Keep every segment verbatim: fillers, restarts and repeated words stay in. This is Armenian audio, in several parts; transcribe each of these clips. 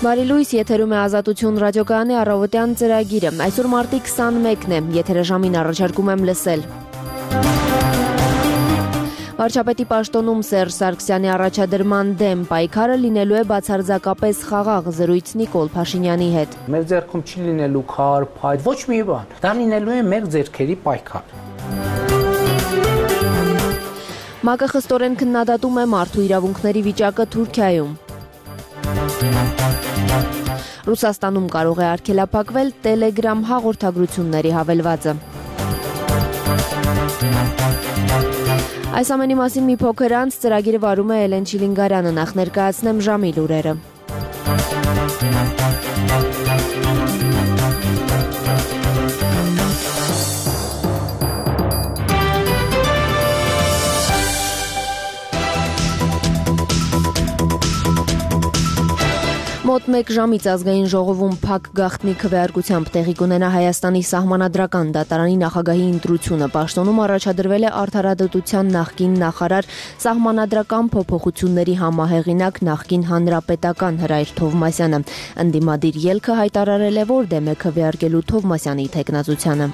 Բարի լույս, եթերում է Ազատություն ռադիոկայանի առավոտյան ծրագիրը։ Այսօր մարտի քսանմեկն է, եթերաժամին առաջարկում եմ լսել։ Վարչապետի պաշտոնում Սերժ Սարգսյանի առաջադրման դեմ պայքարը լինելու է բացարձակապես խաղաղ, զրույց Նիկոլ Փաշինյանի հետ։ Մեր ձեռքում չի լինելու քար, փայտ, ոչ մի բան։ Դա լինելու է մեր ձեռքերի պայքար։ ՄԱԿ-ը խստորեն քննադատում է մարդու իրավունքների վիճակը Թուրքիայում։ Ռուսաստանում կարող է արգելափակվել Telegram հաղորդագրությունների հավելվածը։ Այս ամենի մասին մի փոքր անց ծրագիրը վարում է Էլեն Չիլինգարյանը, նախ ներկայացնեմ ժամի լուրերը։ Մոտ մեկ ժամից ազգային ժողովում փակ գաղտնի քվեարկությամբ տեղի կունենա Հայաստանի սահմանադրական դատարանի նախագահի ընտրությունը։ Պաշտոնում առաջադրվել է Արդարադատության նախկին նախարար, սահմանադրական փոփոխությունների համահեղինակ նախկին հանրապետական Հրայր Թովմասյանը։ Ընդդիմադիր ելքը հայտարարել է, որ դեմ է քվեարկելու Թովմասյանի թեկնածությանը։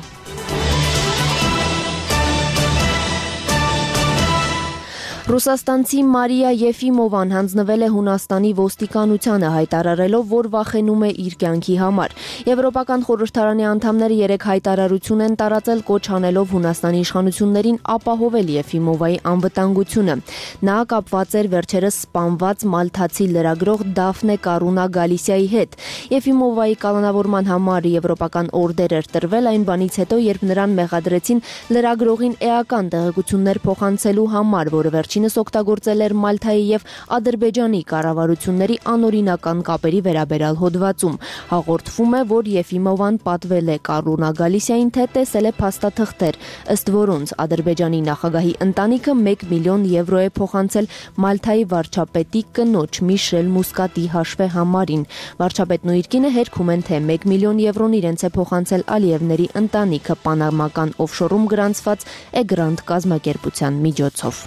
Ռուսաստանցի Մարիա Եֆիմովան հանձնվել է Հունաստանի ոստիկանությանը, հայտարարելով, որ վախենում է իր կյանքի համար։ Եվրոպական խորհրդարանի անդամները երեք հայտարարություն են տարածել, կոչ անելով Հունաստանի իշխանություններին ապահովել Եֆիմովայի անվտանգությունը։ Նա կապված էր վերջերս սպանված մալթացի լրագրող Դաֆնե Կարունա Գալիսիայի հետ։ Եֆիմովայի կալանավորման համար եվրոպական օրդեր էր տրվել այն բանից հետո, երբ նրան մեղադրեցին լրագրողին էական տեղեկություններ փոխանցելու համար, որը վերջինս օգտագործել էր Մալթայի եւ Ադրբեջանի կառավարությունների անօրինական կապերի վերաբերյալ հոդվածում։ Հաղորդվում է, որ Եֆիմովան պատվել է Կարունա Գալիսիային, թե տեսել է փաստաթղթեր, ըստ որոնց Ադրբեջանի նախագահի ընտանիքը մեկ միլիոն եվրո է փոխանցել Մալթայի վարչապետի կնոջ Միշել Մուսկատի հաշվե համարին։ Վարչապետն ու իր կինը հերքում են, թե մեկ միլիոն եվրոն իրենց է փոխանցել Ալիևների ընտանիքը պանամական օֆշորում գրանցված Էգրանտ կազմակերպության միջոցով։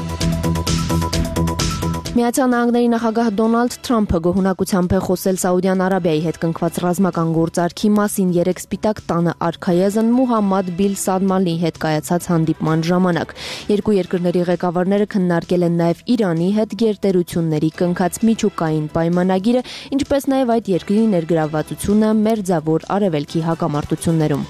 Միացյալ Նահանգների նախագահ Դոնալդ Թրամփը գոհունակությամբ է խոսել Սաուդյան Արաբիայի հետ կնքված ռազմական գործարքի մասին երեք Սպիտակ տանը արքայազն Մուհամմադ Բիլ Սալմանի հետ կայացած հանդիպման ժամանակ։ Երկու երկրների ղեկավարները քննարկել են նաև Իրանի հետ գերտերությունների կնքած միջուկային պայմանագիրը, ինչպես նաև այդ երկրի ներգրավվածությունը Մերձավոր Արևելքի հակամարտություններում։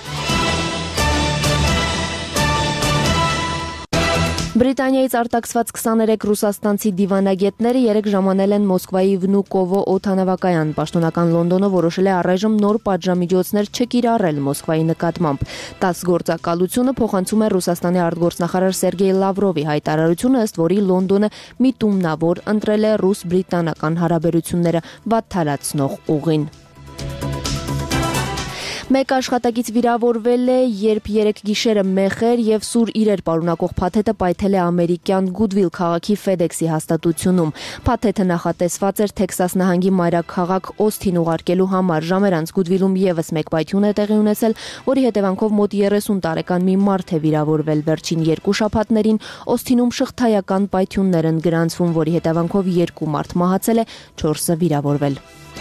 Բրիտանիայից արտաքսված քսաներեք ռուսաստանցի դիվանագետները երեք ժամանել են Մոսկվայի Վնուկովո օդանավակայան։ Պաշտոնական Լոնդոնը որոշել է առայժմ նոր պատժամիջոցներ չկիրառել Մոսկվայի նկատմամբ։ տաս գործակալությունը փոխանցում է Ռուսաստանի արտգործնախարար Սերգեյ Լավրովի հայտարարությունը, ըստ որի Լոնդոնը միտումնավոր ընտրել է ռուս-բրիտանական հարաբերությունները վատթարացնող ուղին։ Մեկ աշխատակից վիրավորվել է, երբ երեք գիշերը մեխեր եւ սուր իրեր պարունակող փաթեթը պայթել է ամերիկյան Գուդվիլ քաղաքի FedEx-ի հաստատությունում։ Փաթեթը նախատեսված էր Թեքսաս նահանգի մայրաքաղաք Օսթին ուղարկելու համար։ Ժամեր անց Գուդվիլում եւս մեկ պայթյուն է տեղի ունեցել, որի հետևանքով մոտ երեսուն տարեկան մի մարդ է վիրավորվել։ Վերջին երկու շաբաթներին Օսթինում շղթայական պայթյուններ են գրանցվում, որի հետևանքով երկու մարդ մահացել է, չորսը վիրավորվել։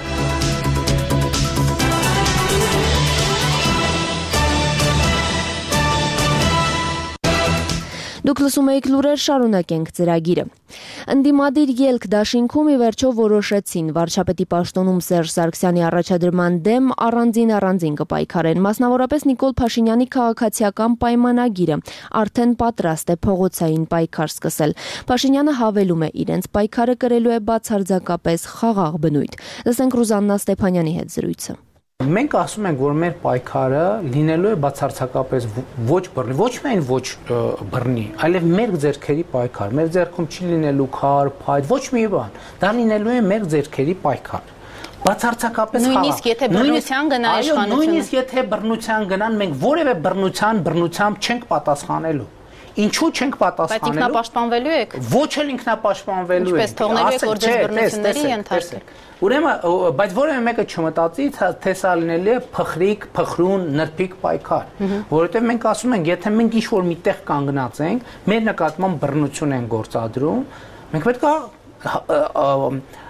Դուք լսում եք լուրեր, շարունակենք ծրագիրը։ Ընդդիմադիր ելք դաշինքում ի վերջո որոշեցին վարչապետի պաշտոնում Սերժ Սարգսյանի առաջադրման դեմ առանձին առանձին կպայքարեն, մասնավորապես Նիկոլ Փաշինյանի քաղաքացիական պայմանագիրը արդեն պատրաստ է փողոցային պայքար սկսել։ Փաշինյանը հավելում է, իրենց պայքարը կրելու է բացարձակապես խաղաղ բնույթ։ Լսենք Ռուզաննա Ստեփանյանի հետ զրույցը։ Մենք ասում ենք, որ մեր պայքարը լինելու է բացարձակապես ոչ բռնի, ոչ միայն ոչ բռնի, այլև մեր ձեռքերի պայքար։ Մեր ձեռքում չի լինելու քար, փայտ, ոչ մի բան։ Դա լինելու է մեր ձեռքերի պայքար։ Բացարձակապես խաղաղ։ Նույնիսկ եթե բռնության գնա իշխանությունը։ Նույնիսկ եթե բռնության գնան, մենք որևէ բռնության բռնությամբ չենք պատասխանելու։ Ինչու չենք պատասխանելու։ Բայց ինքնապաշտպանվելու եք։ Ոչ էլ ինքնապաշտպանվելու եք։ Ինչպես թողնելու եք, որ ձեզ բռնությունների ենթարկեք։ Ուրեմն, բայց որևէ մեկը չմտածի, թե սա լինելու է փխրիկ, փխրուն, նրբիկ պայքար, որովհետև մենք ասում ենք, եթե մենք ինչ-որ միտեղ կանգնած ենք, մեր նկատմամբ բռնություն են գործադրում, մենք պետք է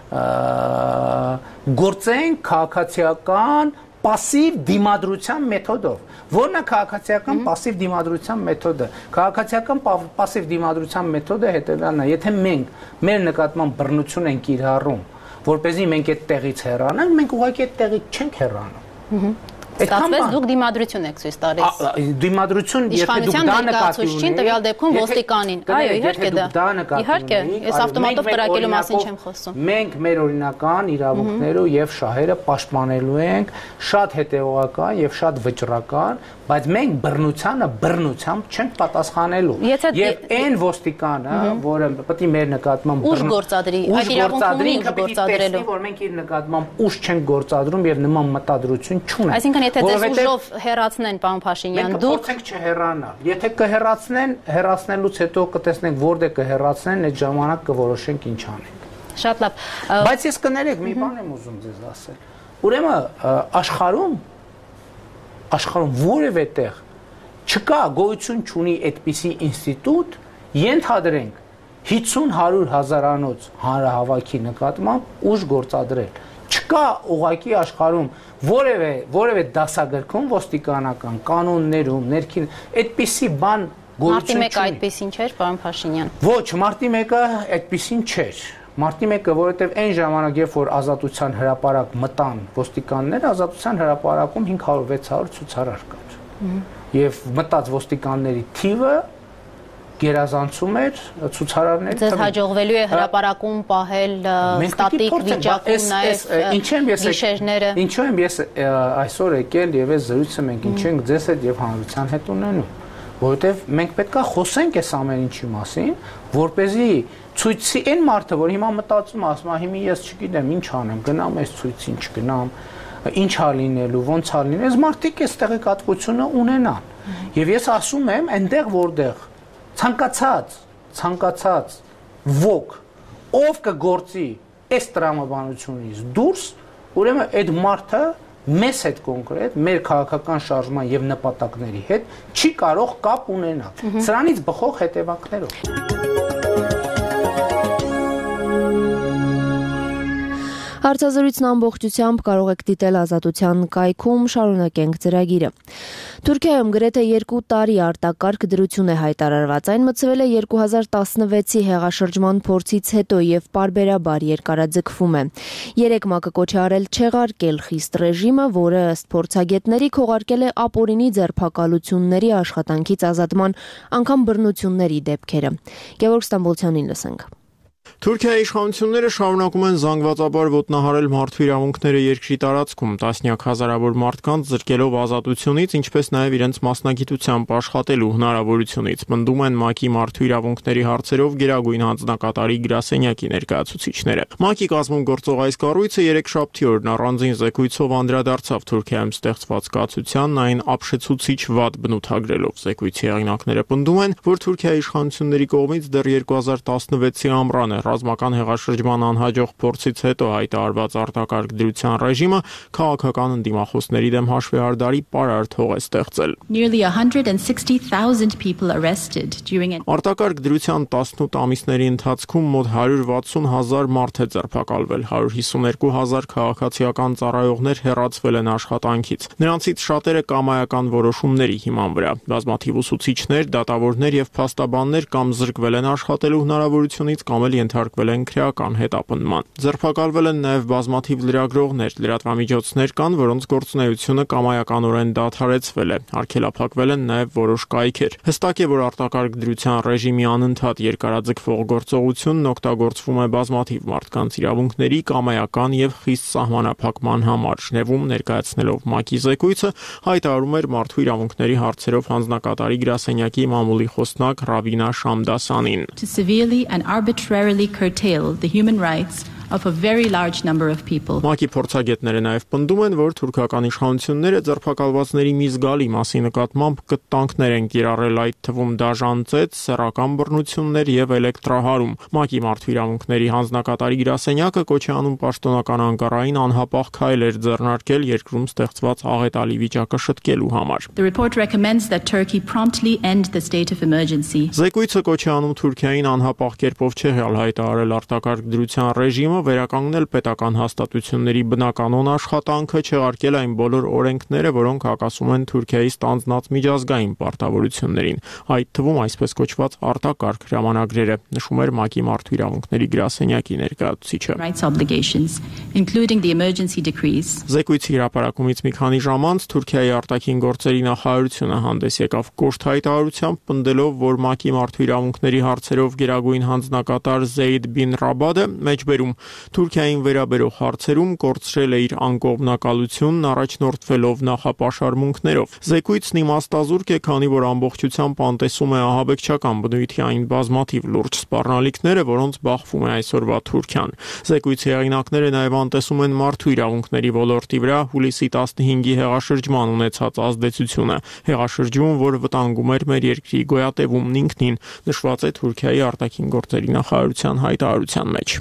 գործեն քաղաքացիական пассив դիմադրության մեթոդով։ Որն է քաղաքացիական пассив դիմադրության մեթոդը։ Քաղաքացիական пассив դիմադրության մեթոդը հետևյալն է, եթե մենք մեր նկատմամբ բռնություն ենք կիրառում, որպեսզի մենք այդ տեղից հեռանանք, մենք ուղղակի այդ տեղից չենք հեռանում։ Ստացվեց դուք դիմադրություն եք ցույց տալիս։ Դիմադրություն, եթե դուք դա նկատի ունեք, տվյալ դեպքում ոստիկանին։ Այո, իհարկե դա։ Իհարկե, ես ավտոմատով կրակելու մասին չեմ խոսում։ Մենք մեր օրինական իրավունքները եւ շահերը պաշտպանելու ենք, շատ հետեւողական եւ շատ վճռական, բայց մենք բռնությանը բռնությամբ չենք պատասխանելու։ Եվ այն ոստիկանը, որը պետք է մեր նկատմամբ ուժ գործադրի, այդ իրավունքն ուժ գործադրելու, որ մենք իր նկատմամբ ուժ չենք գործադրում եւ նման մտադրություն չունենք։ Այսինքն եթե ձեզ ուժով հեռացնեն, պարոն Փաշինյան, դուք փորձենք չհեռանալ։ Եթե կհեռացնեն, հեռացնելուց հետո կտեսնենք որտեղ կհեռացնեն, այդ ժամանակ կորոշենք ինչ անենք։ Շատ լավ։ Բայց ես կներեք, մի բան եմ ուզում ձեզ ասել։ Ուրեմն աշխարհում աշխարհում որևէ տեղ չկա, գոյություն չունի այդպիսի ինստիտուտ, ենթադրենք հիսուն հարյուր հազարանոց հանրահավաքի նկատմամբ ուժ գործադրել։ Չկա ուղղակի աշխարհում որևէ որևէ դասագրքում ոստիկանական կանոններում ներքին այդպիսի բան գոյություն չունի։ Մարտի մեկը այդպեսին չէր, պարոն Փաշինյան։ Ոչ, մարտի մեկը այդպեսին չէր։ Մարտի մեկը, որովհետև այն ժամանակ, երբ որ ազատության հրապարակ մտան ոստիկանները, ազատության հրապարակում հինգ հարյուր վեց հարյուր ցուցարար կար։ Եվ մտած ոստիկանների թիվը գերազանցում էր ցուցարարների թվին։ Ձեզ հաջողվելու է հրապարակում պահել ստատիկ վիճակում նաև գիշերները։ Ինչու եմ ես այսօր եկել եւ այս զրույցը մենք ինչ ենք ձեզ հետ եւ հանրության հետ ունենում, որովհետեւ մենք պետքա խոսենք այս ամեն ինչի մասին, որպեսզի ցույցի այն մարդը, որ հիմա մտածում ասում է, հիմա ես չգիտեմ ինչ անեմ, գնամ այս ցույցին, չգնամ, ինչ ա լինելու, ոնց ա լինելու, այս մարդիկ այս տեղեկատվությունը ունենան։ Եվ ես ասում եմ, այնտեղ որտեղ ցանկացած, ցանկացած ոք, ով կգործի այս տրամաբանությունից դուրս, ուրեմն այդ մարդը մեզ հետ կոնկրետ, մեր քաղաքական շարժման եւ նպատակների հետ չի կարող կապ ունենալ։ Սրանից բխող հետևանքներով։ Հարցազրույցն ամբողջությամբ կարող եք դիտել Ազատության կայքում, շարունակենք ծրագիրը։ Թուրքիայում գրեթե երկու տարի արտակարգ դրություն է հայտարարված։ Այն մտցվել է երկու հազար տասնվեցի հեղաշրջման փորձից հետո եւ պարբերաբար երկարաձգվում է։ Երեք ՄԱԿ-ը կոչ է արել չեղարկել խիստ ռեժիմը, որը ըստ փորձագետների քողարկել է ապօրինի ձերբակալությունների աշխատանքից ազատման անգամ բռնությունների դեպքերը։ Գևորգ Ստամբոլցյանին լսենք։ Թուրքիայի իշխանությունները շարունակում են զանգվածաբար ոտնահարել մարդու իրավունքները երկրի տարածքում, տասնյակ հազարավոր մարդկանց զրկելով ազատությունից, ինչպես նաև իրենց մասնագիտությամբ աշխատելու հնարավորությունից, պնդում են ՄԱԿ-ի մարդու իրավունքների հարցերով գերագույն հանձնակատարի գրասենյակի ներկայացուցիչները։ ՄԱԿ-ի կազմում գործող այս կառույցը երեքշաբթի օրն առանձին զեկույցով անդրադարձավ Թուրքիայում ստեղծված կացությանն, այն ապշեցուցիչ վատ բնութագրելով։ Զեկույցի հեղինակները պնդում են, որ Թուրքիայի իշխանությունների կողմից դեռ երկու հազար տասնվեցի ամռանը ռազմական հեղաշրջման անհաջող փորձից հետո հայտարարված արտակարգ դրության ռեժիմը քաղաքական ընդդիմախոսների դեմ հաշվեհարդարի պարարտ հող է ստեղծել։ Արտակարգ դրության տասնութ ամիսների ընթացքում մոտ հարյուր վաթսուն հազար մարդ է ձերբակալվել, հարյուր հիսունյոթ հազար քաղաքացիական ծառայողներ հեռացվել են աշխատանքից։ Նրանցից շատերը կամայական որոշումների հիման վրա։ Բազմաթիվ ուսուցիչներ, դատավորներ եւ փաստաբաններ կամ զրկվել են աշխատելու հնարավորությունից կամ էլ ենթարկվել են քրեական հետապնդման։ Ձերբակալվել են նաև բազմաթիվ լրագրողներ, լրատվամիջոցներ կան, որոնց գործունեությունը կամայականորեն դադարեցվել է։ Արգելափակվել են նաև որոշ կայքեր։ Հստակ է, որ արտակարգ դրության ռեժիմի անընդհատ երկարաձգվող գործողությունն օգտագործվում է բազմաթիվ մարդկանց իրավունքների կամայական եւ խիստ սահմանափակման համար։ Ժնևում ներկայացնելով ՄԱԿ-ի զեկույցը հայտարարում էր մարդու իրավունքների հարցերով հանձնակատարի գրասենյակի մամուլի խոսնակ Ռավինա Շամդասանին։ And arbitrarily curtail the human rights of a very large number of people. ՄԱԿ-ի փորձագետները նաև պնդում են, որ թուրքական իշխանությունները ձերբակալվածների մի զգալի մասի նկատմամբ կտանքներ են կիրառել, այդ թվում դաժան ծեծ, սեռական բռնություններ եւ էլեկտրահարում։ ՄԱԿ-ի մարդու իրավունքների հանձնակատարի գրասենյակը կոչ է անում պաշտոնական Անկարային անհապաղ քայլեր ձեռնարկել երկրում ստեղծված աղետալի վիճակը շտկելու համար։ The report recommends that Turkey promptly end the state of emergency. Զեկույցը կոչ է անում Թուրքիային անհապաղ կերպով չեղյալ հայտարարել արտակարգ դրության ռեժիմը ԱՊՀ վերականգնել պետական հաստատությունների բնականոն աշխատանքը, չեղարկել այն բոլոր օրենքները, որոնք հակասում են Թուրքիայի ստանձնած միջազգային պարտավորություններին, այդ թվում այսպես կոչված արտակարգ հրամանագրերը, նշում էր ՄԱԿ-ի մարդու իրավունքների գրասենյակի ներկայացուցիչը։ Including the emergency decrees. Զեկույցի հրապարակումից մի քանի ժամ անց Թուրքիայի արտաքին գործերի նախարարությունը հանդես եկավ կոշտ հայտարարությամբ, պնդելով, որ ՄԱԿ-ի մարդու իրավունքների հարցերով գերագույն հանձնակատար Զեյդ Բին Ռաբադը մեջբերում Թուրքիային վերաբերող հարցերում կորցրել է իր անկողմնակալությունն առաջնորդվելով նախապաշարմունքներով։ Զեկույցն իմաստազուրկ է, քանի որ ամբողջությամբ անտեսում է ահաբեկչական բնույթի այն բազմաթիվ լուրջ սպառնալիքները, որոնց բախվում է այսօրվա Թուրքիան։ Զեկույցի հեղինակները նաև անտեսում են մարդու իրավունքների ոլորտի վրա հուլիսի տասնհինգի հեղաշրջման ունեցած ազդեցությունը, հեղաշրջում, որ վտանգում էր մեր երկրի գոյատևումն ինքնին, նշված է Թուրքիայի արտաքին գործերի նախարարության հայտարարության մեջ։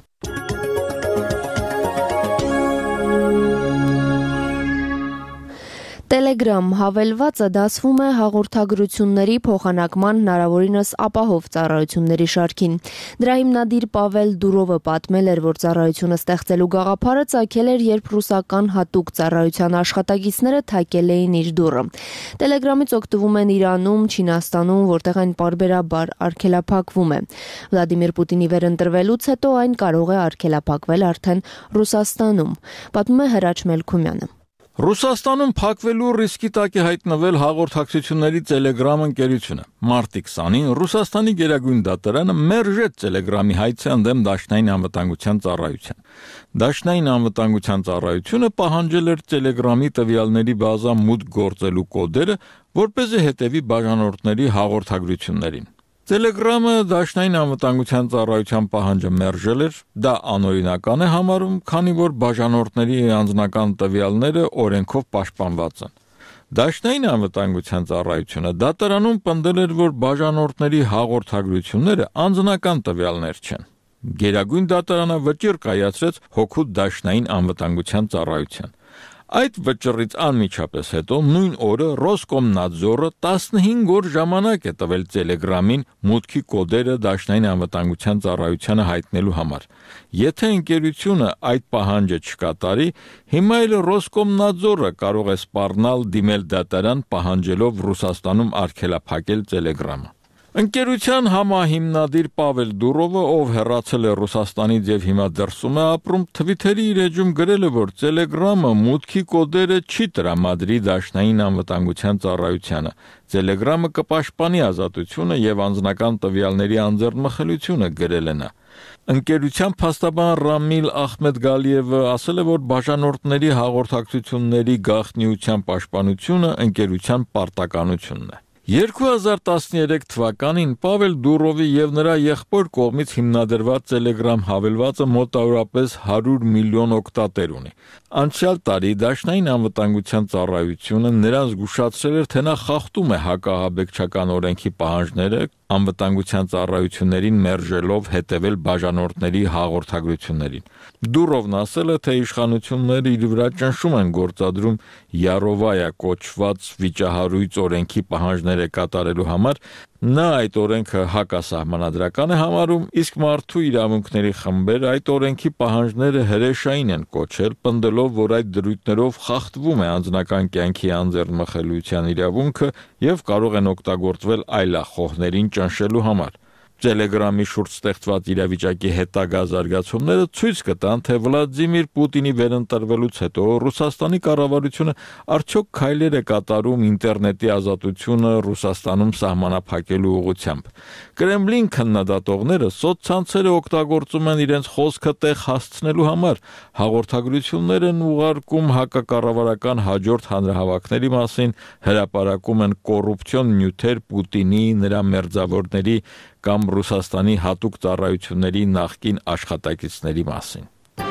Telegram հավելվածը դասվում է հաղորդագրությունների փոխանակման հնարավորինս ապահով ծառայությունների շարքին։ Դրա հիմնադիր Պավել Դուրովը պատմել էր, որ ծառայությունը ստեղծելու գաղափարը ծագել էր, երբ ռուսական հատուկ ծառայության աշխատակիցները թակել էին իր դուռը։ Telegram-ից օգտվում են Իրանում, Չինաստանում, որտեղ այն պարբերաբար արգելափակվում է։ Վլադիմիր Պուտինի վերընտրվելուց հետո այն կարող է արգելափակվել արդեն Ռուսաստանում, պատմում է Հրաչ Մելքումյանը։ Ռուսաստանում փակվելու ռիսկի տակ է հայտնվել հաղորդակցությունների Telegram ընկերությունը։ Մարտի քսանին Ռուսաստանի գերագույն դատարանը մերժեց Telegram-ի հայցի ընդդեմ Դաշնային անվտանգության ծառայության։ Դաշնային անվտանգության ծառայությունը պահանջել էր Telegram-ի տվյալների բազա մուտք գործելու կոդերը, որպեսզի հետևի բաժանորդների հաղորդագրություններին։ Telegram-ը Դաշնային անվտանգության ծառայության պահանջը մերժել էր, դա անօրինական է համարում, քանի որ բաժանորդների անձնական տվյալները օրենքով պաշտպանված են։ Դաշնային անվտանգության ծառայությունը դատարանում պնդել էր, որ բաժանորդների հաղորդագրությունները անձնական տվյալներ չեն։ Գերագույն դատարանը վճիռ կայացրեց հօգուտ Դաշնային անվտանգության ծառայության։ Այդ վճռից անմիջապես հետո նույն օրը Ռոսկոմնադզորը տասնհինգ օր ժամանակ է տվել Telegram-ին մուտքի կոդերը Դաշնային անվտանգության ծառայությանը հայտնելու համար։ Եթե ընկերությունը այդ պահանջը չկատարի, հիմա էլ Ռոսկոմնադզորը կարող է սպառնալ դիմել դատարան պահանջելով Ռուսաստանում արգելափակել Telegram-ը։ Ընկերության համահիմնադիր Պավել Դուրովը, ով հեռացել է Ռուսաստանից եւ հիմա դրսում է ապրում, Twitter-ի իր էջում գրել է, որ Telegram-ը մուտքի կոդերը չի տրամադրի Դաշնային անվտանգության ծառայությանը։ Telegram-ը կպաշտպանի ազատությունը եւ անձնական տվյալների անձեռնմխելիությունը, գրել է նա։ Ընկերության փաստաբան Ռամիլ Ախմեդգալիևը ասել է, որ բաժանորդների հաղորդակցությունների գաղտնիության պաշտպանությունը ընկերության պարտականությունն է։ երկու հազար տասներեք թվականին Պավել Դուրովի եւ նրա եղբոր կողմից հիմնադրված Telegram հավելվածը մոտավորապես հարյուր միլիոն օգտատեր ունի։ Անցյալ տարի Դաշնային անվտանգության ծառայությունը նրան զգուշացրել էր, թե նա խախտում է հակահաբեկչական օրենքի պահանջները, անվտանգության ծառայություններին մերժելով հետևել բաժանորդների հաղորդագրություններին։ Դուրովն ասել է, թե իշխանությունները իր վրա ճնշում են գործադրում Յարովայա կոչված վիճահարույց օրենքի պահանջները կատարելու համար։ Նա այդ օրենքը հակասահմանադրական է համարում, իսկ մարդու իրավունքների խմբերը այդ օրենքի պահանջները հրեշային են կոչել, պնդելով, որ այդ դրույթներով խախտվում է անձնական կյանքի անձեռնմխելիության իրավունքը եւ կարող են օգտագործվել այլախոհներին ճնշելու համար։ Telegram-ի շուրջ ստեղծված իրավիճակի հետագա զարգացումները ցույց կտան, թե Վլադիմիր Պուտինի վերընտրվելուց հետո Ռուսաստանի կառավարությունը արդյոք քայլեր է կատարում ինտերնետի ազատությունը Ռուսաստանում սահմանափակելու ուղղությամբ։ Կրեմլին քննադատողները սոցցանցերը օգտագործում են իրենց խոսքը տեղ հասցնելու համար, հաղորդագրություններ են ուղարկում հակակառավարական հաջորդ հանրահավաքների մասին, հրապարակում են կոռուպցիոն նյութեր Պուտինի, նրա մերձավորների կամ Ռուսաստանի հատուկ ծառայությունների նախկին աշխատակիցների մասին։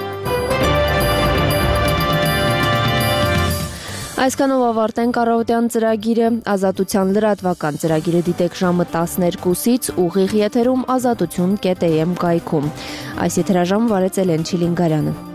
Այսքանով ավարտենք առավոտյան ծրագիրը, ազատության լրատվական ծրագիրը դիտեք ժամը տասներկուսից ուղիղ եթերում ազատություն կետ էյ էմ կայքում։ Այս եթերաժամը վարեց Էլեն Չիլինգարյանը։